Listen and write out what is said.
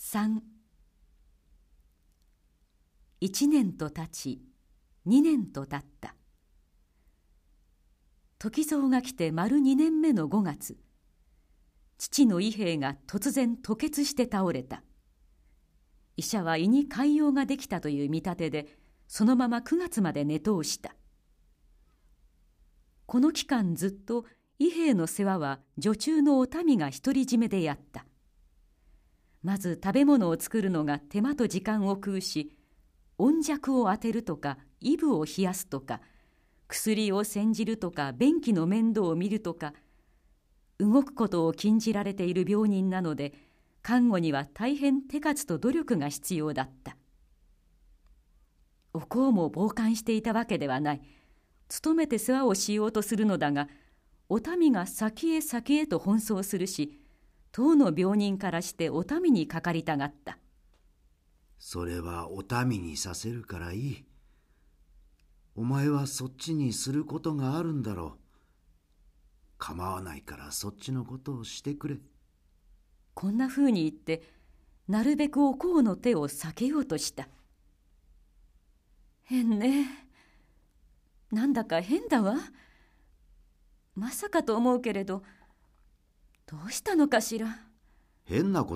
3、1年と経ち2年と経った。時蔵が来て丸2年目の5月、父の伊兵衛が突然吐血して倒れた。医者は胃に潰瘍ができたという見立てで、そのまま9月まで寝通した。この期間ずっと伊兵衛の世話は女中のお民が独り占めでやった。まず食べ物を作るのが手間と時間を食うし、温弱を当てるとかイブを冷やすとか、薬を煎じるとか便器の面倒を見るとか、動くことを禁じられている病人なので、看護には大変手数と努力が必要だった。おこうも傍観していたわけではない。努めて世話をしようとするのだが、お民が先へ先へと奔走するし、当の病人からしてお民にかかりたがった。 それはお民にさせるからいい。お前はそっちにすることがあるんだろう。構わないからそっちのことをしてくれ。 こんなふうに言って、なるべくおこうの手を避けようとした。変ね。なんだか変だわ。まさかと思うけれど、どうしたのかしら。 変なこ